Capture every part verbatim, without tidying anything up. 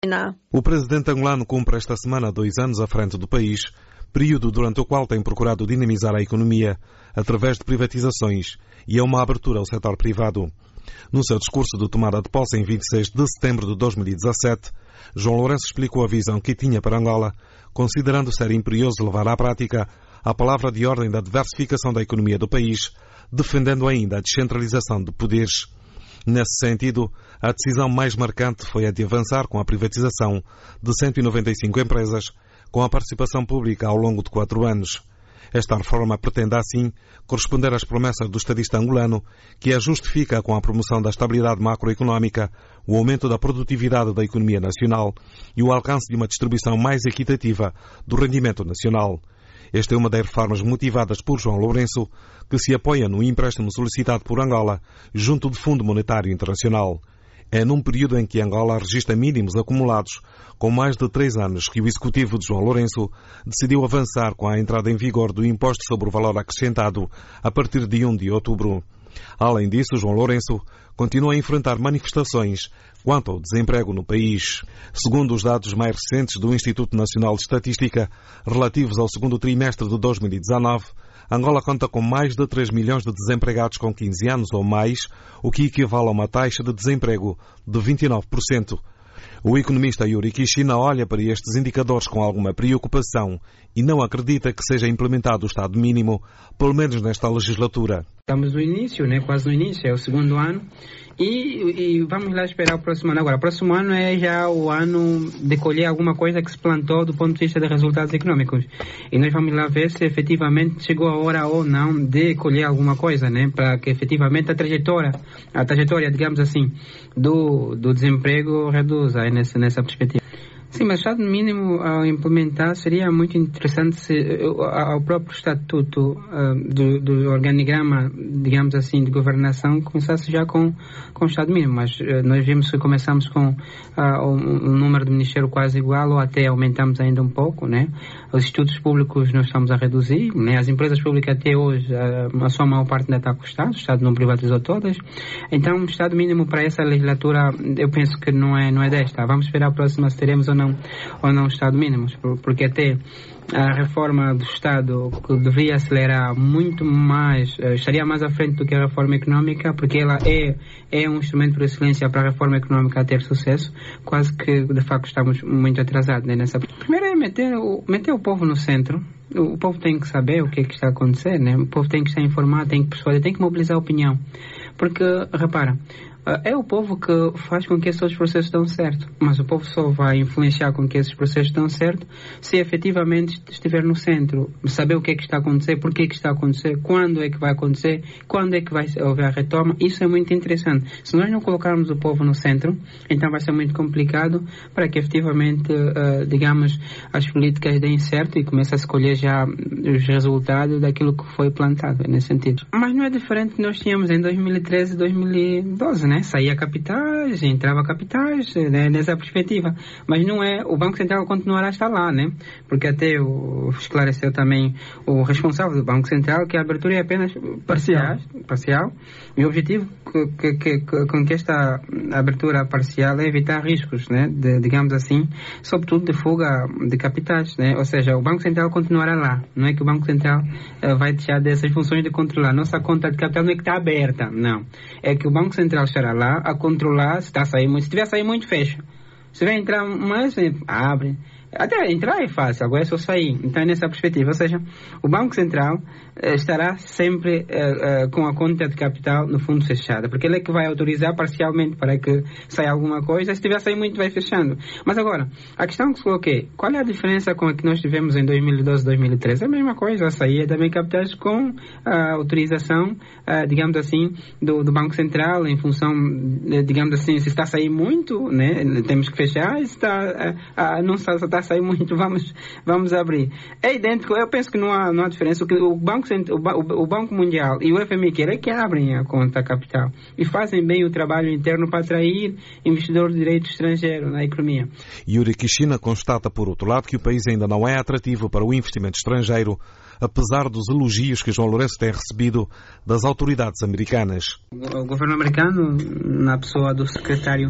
O presidente angolano cumpre esta semana dois anos à frente do país, período durante o qual tem procurado dinamizar a economia através de privatizações e a uma abertura ao setor privado. No seu discurso de tomada de posse em vinte e seis de setembro de dois mil e dezassete, João Lourenço explicou a visão que tinha para Angola, considerando ser imperioso levar à prática a palavra de ordem da diversificação da economia do país, defendendo ainda a descentralização de poderes. Nesse sentido, a decisão mais marcante foi a de avançar com a privatização de cento e noventa e cinco empresas, com a participação pública ao longo de quatro anos. Esta reforma pretende, assim, corresponder às promessas do estadista angolano, que a justifica com a promoção da estabilidade macroeconómica, o aumento da produtividade da economia nacional e o alcance de uma distribuição mais equitativa do rendimento nacional. Esta é uma das reformas motivadas por João Lourenço, que se apoia no empréstimo solicitado por Angola junto do Fundo Monetário Internacional. É num período em que Angola registra mínimos acumulados, com mais de três anos, que o executivo de João Lourenço decidiu avançar com a entrada em vigor do imposto sobre o valor acrescentado a partir de primeiro de outubro. Além disso, João Lourenço continua a enfrentar manifestações quanto ao desemprego no país. Segundo os dados mais recentes do Instituto Nacional de Estatística, relativos ao segundo trimestre de dois mil e dezanove, Angola conta com mais de três milhões de desempregados com quinze anos ou mais, o que equivale a uma taxa de desemprego de vinte e nove por cento. O economista Yuri Kishina olha para estes indicadores com alguma preocupação e não acredita que seja implementado o Estado mínimo, pelo menos nesta legislatura. Estamos no início, né? Quase no início, é o segundo ano, e, e vamos lá esperar o próximo ano. Agora, o próximo ano é já o ano de colher alguma coisa que se plantou do ponto de vista de resultados econômicos. E nós vamos lá ver se efetivamente chegou a hora ou não de colher alguma coisa, né? Para que efetivamente a trajetória, a trajetória, digamos assim, do, do desemprego reduza aí nessa, nessa perspectiva. Sim, mas o Estado mínimo a implementar seria muito interessante se ao próprio estatuto uh, do, do organigrama, digamos assim, de governação começasse já com, com o Estado mínimo, mas uh, nós vimos que começamos com uh, um, um número de ministério quase igual ou até aumentamos ainda um pouco, né? Os institutos públicos nós estamos a reduzir, né? As empresas públicas até hoje, uh, a sua maior parte ainda está a custar, o Estado não privatizou todas, então o Estado mínimo para essa legislatura eu penso que não é, não é desta. Vamos esperar a próxima se teremos ou não Não, ou não Estado mínimo, porque até a reforma do Estado que devia acelerar muito mais, estaria mais à frente do que a reforma económica, porque ela é, é um instrumento por excelência para a reforma económica ter sucesso, quase que de facto estamos muito atrasados, né, nessa. Primeiro é meter o, meter o povo no centro. O povo tem que saber o que é que está a acontecer, né? O povo tem que estar informado, tem que persuadir, tem que mobilizar a opinião, porque, repara, é o povo que faz com que esses processos dão certo, mas o povo só vai influenciar com que esses processos dão certo se efetivamente estiver no centro, saber o que é que está a acontecer, por que é que está a acontecer, quando é que vai acontecer, quando é que vai haver a retoma. Isso é muito interessante. Se nós não colocarmos o povo no centro, então vai ser muito complicado para que efetivamente, uh, digamos, as políticas deem certo e comece a escolher já os resultados daquilo que foi plantado, nesse sentido. Mas não é diferente que nós tínhamos em dois mil e treze e dois mil e doze, né? Saía capitais, entrava capitais, né? Nessa perspectiva. Mas não é, o Banco Central continuará a estar lá, né? Porque até o, esclareceu também o responsável do Banco Central que a abertura é apenas parcial, parcial e o objetivo que, que, que, com que esta abertura parcial é evitar riscos, né? De, digamos assim, sobretudo de fuga de capitais, né? Ou seja, o Banco Central continuará lá. Não é que o Banco Central uh, vai deixar dessas funções de controlar. Nossa conta de capital não é que está aberta, não. É que o Banco Central estará lá a controlar se está a sair muito. Se estiver a sair muito, fecha. Se vai entrar mais, abre. Até entrar é fácil, agora é só sair. Então é nessa perspectiva, ou seja, o Banco Central eh, estará sempre eh, eh, com a conta de capital no fundo fechada, porque ele é que vai autorizar parcialmente para que saia alguma coisa. Se tiver a sair muito, vai fechando. Mas agora, a questão que se coloquei, qual é a diferença com a que nós tivemos em dois mil e doze, dois mil e treze? É a mesma coisa, a sair também capitais com a autorização, eh, digamos assim, do, do Banco Central, em função, de, digamos assim, se está a sair muito, né, temos que fechar, se está, eh, não está, está a sair muito, vamos, vamos abrir. É idêntico, eu penso que não há, não há diferença. O, que o, Banco, o, o Banco Mundial e o F M I querem é que abrem a conta capital e fazem bem o trabalho interno para atrair investidores de direito estrangeiro na economia. Yuri Kishina constata, por outro lado, que o país ainda não é atrativo para o investimento estrangeiro, apesar dos elogios que João Lourenço tem recebido das autoridades americanas. O governo americano, na pessoa do secretário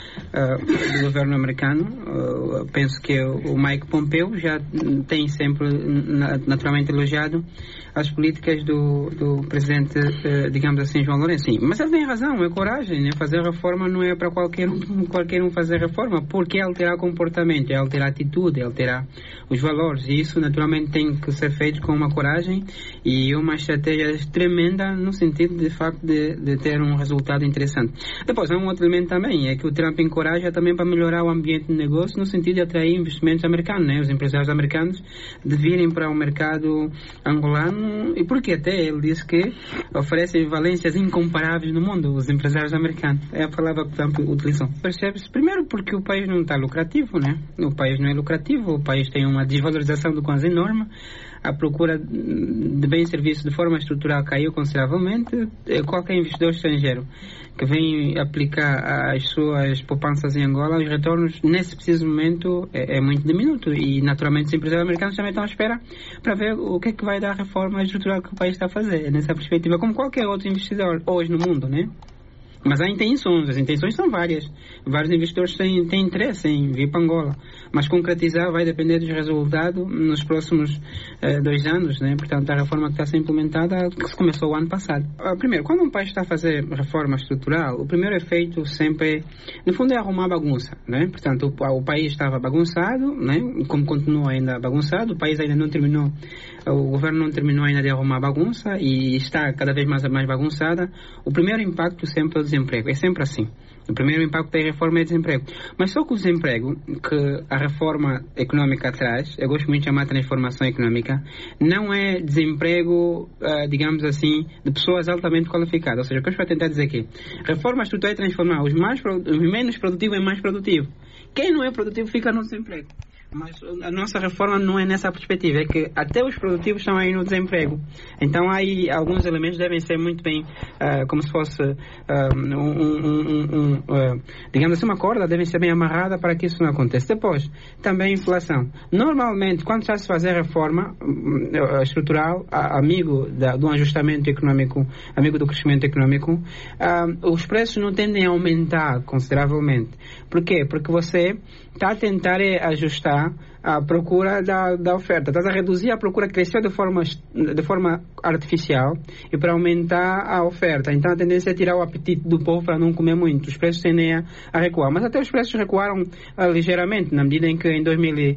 uh, do governo americano, uh, penso que o Mike Pompeo já tem sempre naturalmente elogiado as políticas do, do presidente, uh, digamos assim, João Lourenço. Sim, mas ele tem razão, é coragem, né? Fazer reforma não é para qualquer um, qualquer um fazer reforma, porque é alterar comportamento, é alterar atitude, é alterar os valores, e isso naturalmente tem que ser feito com uma coragem e uma estratégia tremenda no sentido de facto de, de ter um resultado interessante. Depois há um outro elemento também, é que o Trump encoraja também para melhorar o ambiente de negócio no sentido de atrair investimentos americanos, né? Os empresários americanos de virem para o mercado angolano, e porque até ele disse que oferecem valências incomparáveis no mundo, os empresários americanos. É a palavra que o Trump utilizou. Percebe-se, primeiro porque o país não está lucrativo, né? O país não é lucrativo, o país tem uma desvalorização do quase enorme, a procura de bens e serviços de forma estrutural caiu consideravelmente. Qualquer investidor estrangeiro que vem aplicar as suas poupanças em Angola, os retornos nesse preciso momento é, é muito diminuto, e naturalmente os empresários americanos também estão à espera para ver o que é que vai dar a reforma estrutural que o país está a fazer, nessa perspectiva, como qualquer outro investidor hoje no mundo, né? Mas há intenções, as intenções são várias. Vários investidores têm, têm interesse em vir para Angola, mas concretizar vai depender dos resultados nos próximos eh, dois anos, né? Portanto, a reforma que está a ser implementada, que se começou o ano passado. Ah, primeiro, quando um país está a fazer reforma estrutural, o primeiro efeito sempre, no fundo, é arrumar bagunça, né? Portanto, o, o país estava bagunçado, né? Como continua ainda bagunçado, o país ainda não terminou, o governo não terminou ainda de arrumar bagunça e está cada vez mais, mais bagunçada. O primeiro impacto sempre é o desemprego, é sempre assim. O primeiro impacto da reforma é desemprego. Mas só que o desemprego que a reforma económica traz, eu gosto muito de chamar de transformação económica, não é desemprego, uh, digamos assim, de pessoas altamente qualificadas. Ou seja, o que eu estou a tentar dizer aqui, reforma estrutural é transformar os, mais, os menos produtivos em mais produtivos. Quem não é produtivo fica no desemprego. Mas a nossa reforma não é nessa perspectiva, é que até os produtivos estão aí no desemprego. Então aí alguns elementos devem ser muito bem, uh, como se fosse uh, um, um, um, um uh, digamos assim, uma corda, devem ser bem amarrada para que isso não aconteça. Depois, também a inflação. Normalmente, quando está a se fazer reforma uh, estrutural, uh, amigo da, do ajustamento econômico, amigo do crescimento econômico, uh, os preços não tendem a aumentar consideravelmente. Por quê? Porque você está a tentar ajustar a procura da, da oferta. Estás a reduzir a procura, cresceu de forma, de forma artificial, e para aumentar a oferta. Então a tendência é tirar o apetite do povo para não comer muito. Os preços tendem a, a recuar. Mas até os preços recuaram uh, ligeiramente, na medida em que em dois mil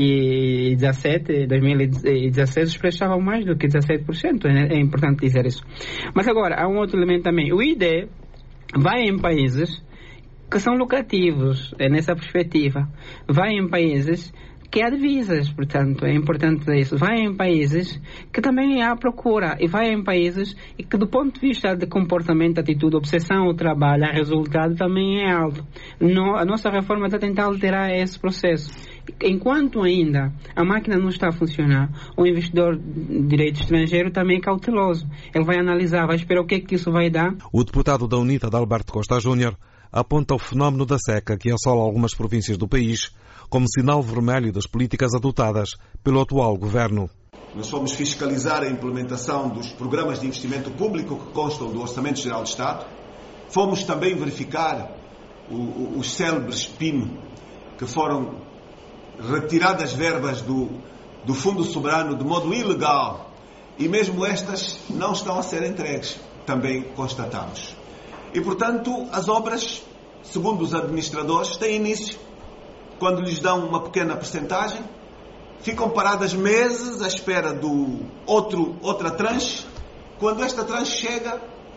e dezassete, dois mil e dezesseis os preços estavam mais do que dezessete por cento. É, é importante dizer isso. Mas agora, há um outro elemento também. O I D E vai em países que são lucrativos, é nessa perspectiva. Vai em países que há divisas, portanto, é importante dizer isso. Vai em países que também há procura, e vai em países que, do ponto de vista de comportamento, atitude, obsessão ao trabalho, a resultado, também é alto. No, a nossa reforma está a tentar alterar esse processo. Enquanto ainda a máquina não está a funcionar, o investidor de direito estrangeiro também é cauteloso. Ele vai analisar, vai esperar o que é que isso vai dar. O deputado da UNITA, Adalberto Costa Júnior, aponta o fenómeno da seca que assola algumas províncias do país como sinal vermelho das políticas adotadas pelo atual governo. Nós fomos fiscalizar a implementação dos programas de investimento público que constam do Orçamento Geral do Estado. Fomos também verificar o, o, os célebres P I M, que foram retiradas verbas do, do Fundo Soberano de modo ilegal, e mesmo estas não estão a ser entregues, também constatamos. E, portanto, as obras, segundo os administradores, têm início. Quando lhes dão uma pequena percentagem, ficam paradas meses à espera do outro, outra tranche. Quando esta tranche chega,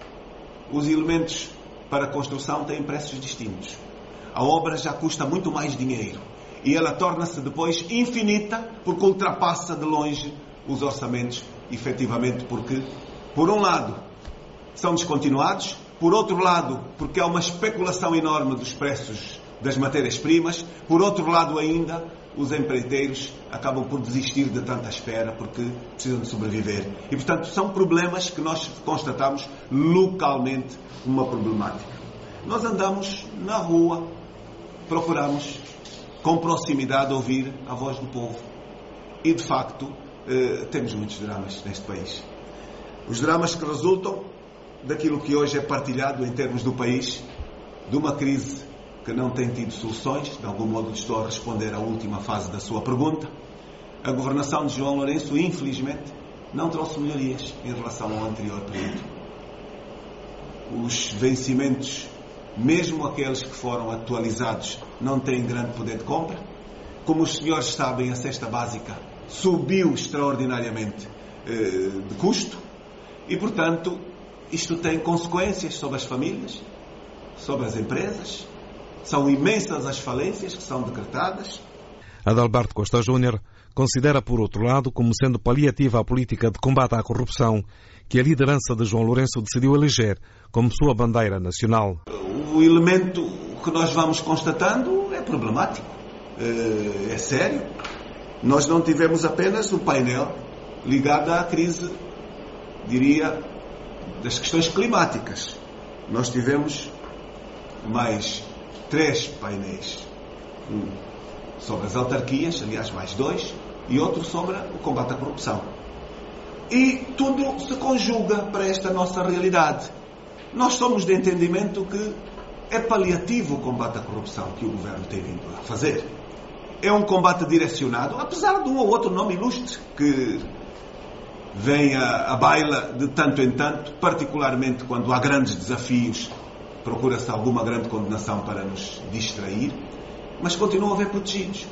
os elementos para a construção têm preços distintos. A obra já custa muito mais dinheiro e ela torna-se depois infinita, porque ultrapassa de longe os orçamentos, efetivamente, porque, por um lado, são descontinuados. Por outro lado, porque há uma especulação enorme dos preços das matérias-primas. Por outro lado ainda, os empreiteiros acabam por desistir de tanta espera porque precisam de sobreviver. E, portanto, são problemas que nós constatamos localmente uma problemática. Nós andamos na rua, procuramos com proximidade ouvir a voz do povo. E, de facto, eh, temos muitos dramas neste país. Os dramas que resultam daquilo que hoje é partilhado em termos do país, de uma crise que não tem tido soluções. De algum modo estou a responder à última fase da sua pergunta. A governação de João Lourenço, infelizmente, não trouxe melhorias em relação ao anterior período. Os vencimentos, mesmo aqueles que foram atualizados, não têm grande poder de compra. Como os senhores sabem, a cesta básica subiu extraordinariamente eh, de custo e, portanto, isto tem consequências sobre as famílias, sobre as empresas. São imensas as falências que são decretadas. Adalberto Costa Júnior considera, por outro lado, como sendo paliativa a política de combate à corrupção que a liderança de João Lourenço decidiu eleger como sua bandeira nacional. O elemento que nós vamos constatando é problemático, é sério. Nós não tivemos apenas o painel ligado à crise, diria, das questões climáticas. Nós tivemos mais três painéis. Um sobre as autarquias, aliás, mais dois, e outro sobre o combate à corrupção. E tudo se conjuga para esta nossa realidade. Nós somos de entendimento que é paliativo o combate à corrupção que o Governo tem vindo a fazer. É um combate direcionado, apesar de um ou outro nome ilustre que vem à, à baila de tanto em tanto, particularmente quando há grandes desafios, procura-se alguma grande condenação para nos distrair, mas continuam a haver protegidos.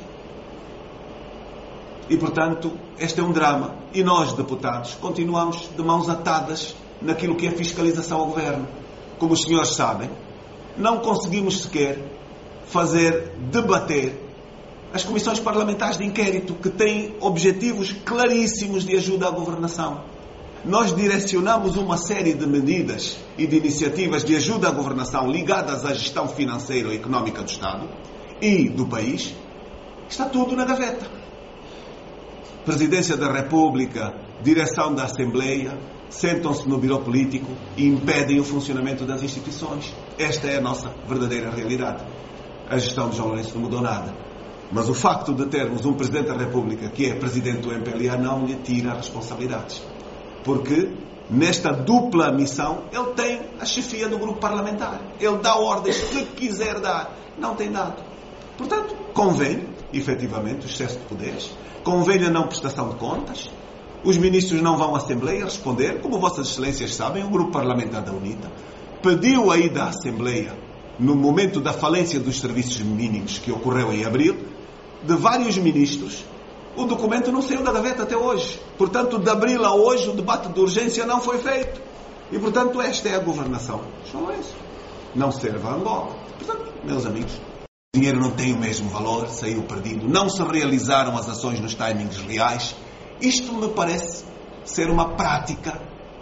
E, portanto, este é um drama. E nós, deputados, continuamos de mãos atadas naquilo que é fiscalização ao Governo. Como os senhores sabem, não conseguimos sequer fazer debater as comissões parlamentares de inquérito, que têm objetivos claríssimos de ajuda à governação. Nós direcionamos uma série de medidas e de iniciativas de ajuda à governação ligadas à gestão financeira e económica do Estado e do país. Está tudo na gaveta. Presidência da República, direção da Assembleia, sentam-se no birô político e impedem o funcionamento das instituições. Esta é a nossa verdadeira realidade. A gestão de João Lourenço não mudou nada. Mas o facto de termos um Presidente da República que é Presidente do M P L A não lhe tira responsabilidades. Porque nesta dupla missão ele tem a chefia do grupo parlamentar. Ele dá ordens que quiser dar. Não tem dado. Portanto, convém, efetivamente, o excesso de poderes. Convém a não prestação de contas. Os ministros não vão à Assembleia responder. Como vossas excelências sabem, o grupo parlamentar da UNITA pediu a ida à Assembleia no momento da falência dos serviços mínimos que ocorreu em abril, de vários ministros. O documento não saiu da gaveta até hoje. Portanto, de abril a hoje, o debate de urgência não foi feito. E, portanto, esta é a governação. Não é isso. Não serve a Angola. Portanto, meus amigos, o dinheiro não tem o mesmo valor, saiu perdido. Não se realizaram as ações nos timings reais. Isto me parece ser uma prática,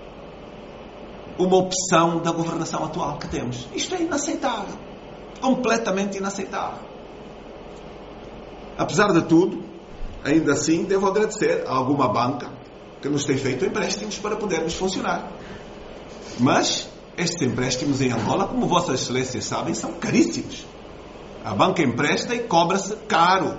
uma opção da governação atual que temos. Isto é inaceitável. Completamente inaceitável. Apesar de tudo, ainda assim, devo agradecer a alguma banca que nos tem feito empréstimos para podermos funcionar. Mas estes empréstimos em Angola, como vossas excelências sabem, são caríssimos. A banca empresta e cobra-se caro.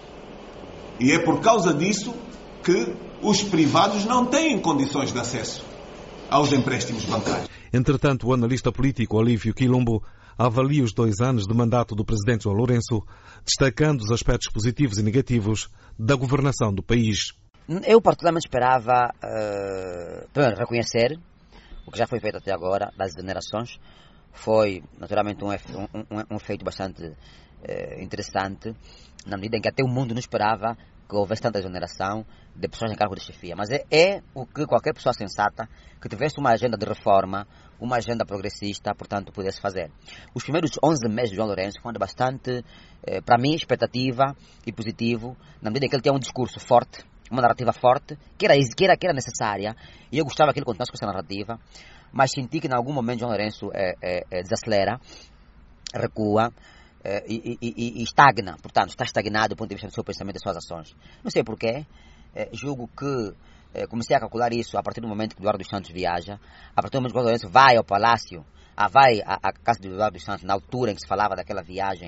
E é por causa disso que os privados não têm condições de acesso aos empréstimos bancários. Entretanto, o analista político Olívio Quilombo avalia os dois anos de mandato do Presidente João Lourenço, destacando os aspectos positivos e negativos da governação do país. Eu particularmente esperava, uh, primeiro, reconhecer o que já foi feito até agora, das exonerações. Foi, naturalmente, um, um, um feito bastante uh, interessante, na medida em que até o mundo não esperava que houvesse tanta exoneração de pessoas em cargo de chefia. Mas é, é o que qualquer pessoa sensata, que tivesse uma agenda de reforma, uma agenda progressista, portanto, pudesse fazer. Os primeiros onze meses de João Lourenço foram bastante, eh, para mim, expectativa e positivo, na medida em que ele tinha um discurso forte, uma narrativa forte, que era, que era, que era necessária, e eu gostava que ele continuasse com essa narrativa, mas senti que em algum momento João Lourenço eh, eh, desacelera, recua, Uh, e, e, e estagna, portanto, está estagnado do ponto de vista do seu pensamento e das suas ações. Não sei porquê, uh, julgo que uh, comecei a calcular isso a partir do momento que Eduardo dos Santos viaja, a partir do momento que o Lourenço vai ao palácio, ah, vai à, à casa de Eduardo dos Santos, na altura em que se falava daquela viagem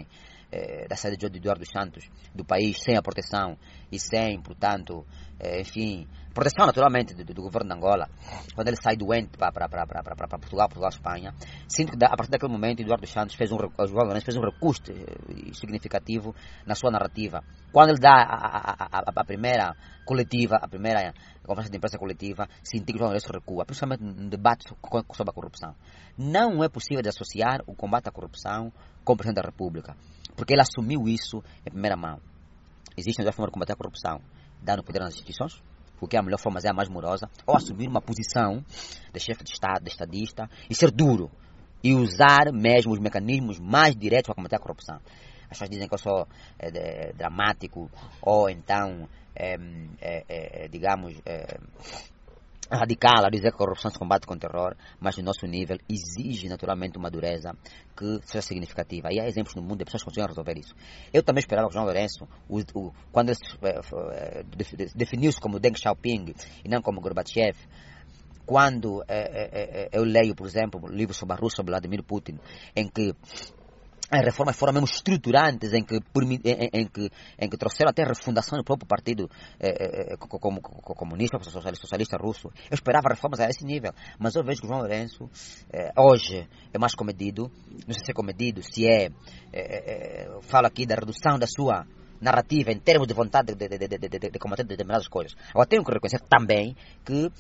eh, da saída de Eduardo dos Santos do país sem a proteção e sem, portanto, eh, enfim, proteção naturalmente do, do governo de Angola, quando ele sai doente para Portugal, Portugal, Espanha, sinto que a partir daquele momento Eduardo dos Santos fez um, João Lourenço fez um recurso significativo na sua narrativa. Quando ele dá a, a, a, a primeira coletiva, a primeira conferência de imprensa coletiva, senti que o João Lourenço recua, principalmente no debate sobre a corrupção. Não é possível desassociar o combate à corrupção com o Presidente da República, porque ele assumiu isso em primeira mão. Existe uma forma de combater a corrupção, dando poder nas instituições, porque a melhor forma é a mais morosa, ou assumir uma posição de chefe de Estado, de estadista, e ser duro, e usar mesmo os mecanismos mais diretos para combater a corrupção. As pessoas dizem que eu sou é, de, dramático, ou então, é, é, é, digamos, é, radical a dizer que a corrupção se combate com terror, mas no nosso nível exige naturalmente uma dureza que seja significativa. E há exemplos no mundo de pessoas que conseguem resolver isso. Eu também esperava que o João Lourenço, o, o, quando ele é, definiu-se como Deng Xiaoping e não como Gorbachev, quando é, é, eu leio, por exemplo, livros sobre a Rússia, sobre Vladimir Putin, em que as reformas foram mesmo estruturantes, em que, em, em, que, em que trouxeram até a refundação do próprio partido eh, eh, como, como comunista, socialista, socialista russo. Eu esperava reformas a esse nível, mas eu vejo que o João Lourenço eh, hoje é mais comedido, não sei se é comedido, se é, eh, eh, fala aqui da redução da sua narrativa em termos de vontade de, de, de, de, de, de combater determinadas coisas. Agora tenho que reconhecer também que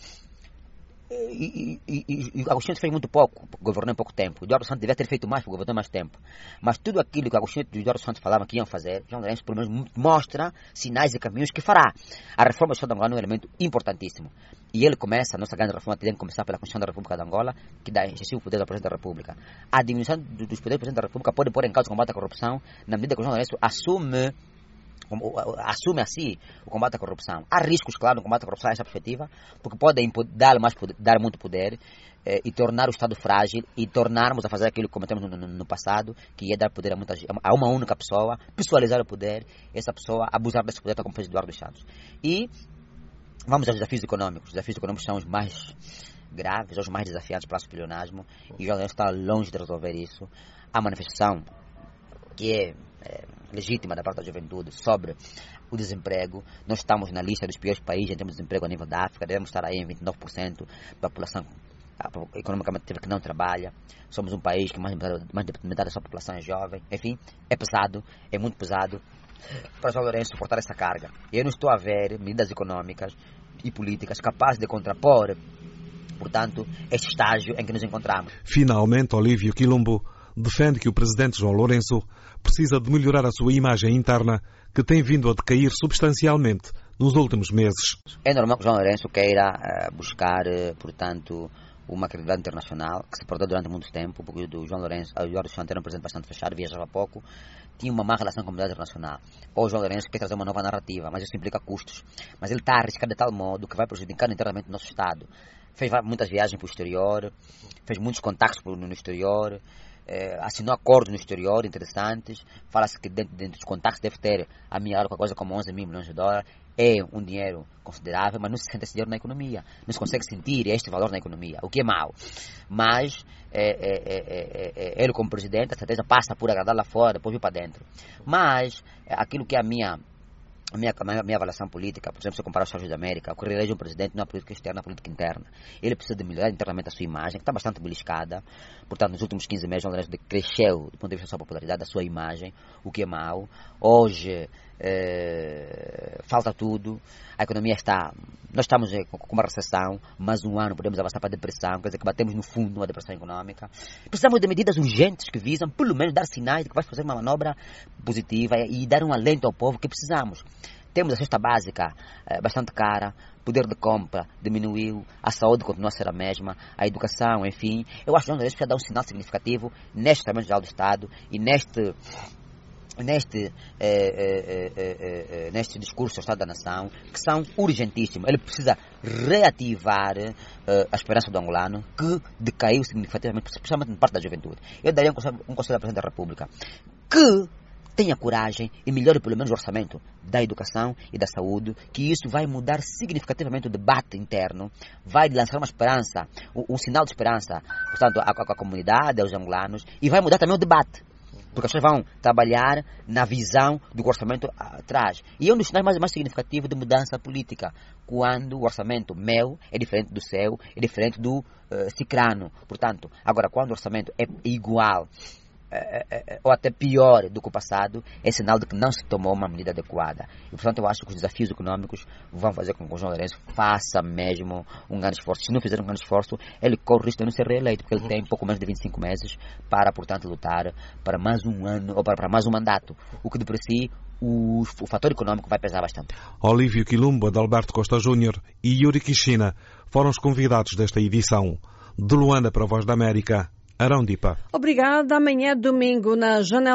E, e, e, e Agostinho fez muito pouco, governou em pouco tempo. O Eduardo Santos devia ter feito mais, porque governou mais tempo. Mas tudo aquilo que Agostinho e o Eduardo Santos falavam que iam fazer, João Lourenço pelo menos mostra sinais e caminhos que fará. A reforma do Estado de Angola é um elemento importantíssimo. E ele começa, a nossa grande reforma tem que começar pela Constituição da República de Angola, que dá excessivo poder ao Presidente da República. A diminuição dos poderes do Presidente da República pode pôr em causa o combate à corrupção, na medida que o João Lourenço assume assume assim o combate à corrupção. Há riscos, claro, no combate à corrupção nessa perspectiva, porque podem dar, mais poder, dar muito poder eh, e tornar o Estado frágil e tornarmos a fazer aquilo que cometemos no, no, no passado, que é dar poder a, muita, a uma única pessoa, pessoalizar o poder, essa pessoa abusar desse poder, tal como fez Eduardo dos Santos. E vamos aos desafios econômicos. Os desafios econômicos são os mais graves, os mais desafiantes para o pleonasmo, e o João Lourenço está longe de resolver isso. A manifestação que é, é legítima da parte da juventude sobre o desemprego. Nós estamos na lista dos piores países em termos de desemprego a nível da África, devemos estar aí em vinte e nove por cento da população economicamente ativa que não trabalha. Somos um país que mais de metade, mais de metade da sua população é jovem. Enfim, é pesado, é muito pesado para o João Lourenço suportar essa carga. E eu não estou a ver medidas econômicas e políticas capazes de contrapor, portanto, este estágio em que nos encontramos. Finalmente, Olívio Quilombo defende que o presidente João Lourenço precisa de melhorar a sua imagem interna, que tem vindo a decair substancialmente nos últimos meses. É normal que João Lourenço queira uh, buscar, uh, portanto, uma credibilidade internacional, que se perdeu durante muito tempo, porque o João Lourenço, o Eduardo Santos era um presidente bastante fechado, viajava pouco, tinha uma má relação com a comunidade internacional. Ou o João Lourenço quer trazer uma nova narrativa, mas isso implica custos. Mas ele está a arriscar de tal modo que vai prejudicar internamente o nosso Estado. Fez muitas viagens para o exterior, fez muitos contactos no exterior, Eh, assinou acordos no exterior interessantes. Fala-se que dentro, dentro dos contactos deve ter ameaçado com a coisa como onze mil milhões de dólares. É um dinheiro considerável, mas não se sente esse dinheiro na economia. Não se consegue sentir este valor na economia, o que é mau. Mas é, é, é, é, ele como presidente, a certeza passa por agradar lá fora, depois vir para dentro. Mas é, aquilo que é a minha A minha, a minha avaliação política, por exemplo, se eu comparar os Estados Unidos da América, o que reelege um presidente não é a política externa, é a política interna. Ele precisa de melhorar internamente a sua imagem, que está bastante beliscada. Portanto, nos últimos quinze meses, o Lourenço cresceu do ponto de vista da sua popularidade, da sua imagem, o que é mau. Hoje, é, falta tudo. A economia está... Nós estamos com uma recessão, mas um ano podemos avançar para a depressão, quer dizer que batemos no fundo de uma depressão econômica. Precisamos de medidas urgentes que visam, pelo menos, dar sinais de que vai fazer uma manobra positiva e dar um alento ao povo que precisamos. Temos a cesta básica é, bastante cara, poder de compra diminuiu, a saúde continua a ser a mesma, a educação, enfim. Eu acho que nós devemos dar um sinal significativo neste Orçamento Geral do Estado e neste... Neste, eh, eh, eh, eh, neste discurso do Estado da Nação, que são urgentíssimos. Ele precisa reativar eh, a esperança do angolano, que decaiu significativamente, especialmente na parte da juventude. Eu daria um conselho, um conselho ao Presidente da República, que tenha coragem e melhore pelo menos o orçamento da educação e da saúde, que isso vai mudar significativamente o debate interno, vai lançar uma esperança, um, um sinal de esperança, portanto, à, à comunidade, aos angolanos, e vai mudar também o debate. Porque as pessoas vão trabalhar na visão do que o orçamento traz. E é um dos sinais mais, mais significativos de mudança política. Quando o orçamento meu é diferente do seu, é diferente do uh, cicrano. Portanto, agora, quando o orçamento é igual, É, é, é, ou até pior do que o passado, é sinal de que não se tomou uma medida adequada. E, portanto, eu acho que os desafios econômicos vão fazer com que o João Lourenço faça mesmo um grande esforço. Se não fizer um grande esforço, ele corre o risco de não ser reeleito, porque ele tem pouco menos de vinte e cinco meses para, portanto, lutar para mais um ano, ou para, para mais um mandato, o que de por si o, o fator econômico vai pesar bastante. Olívio Quilumbo, Adalberto Costa Júnior e Yuri Kishina foram os convidados desta edição. De Luanda para a Voz da América, Arão Dipa. Obrigada. Amanhã, domingo, na Janela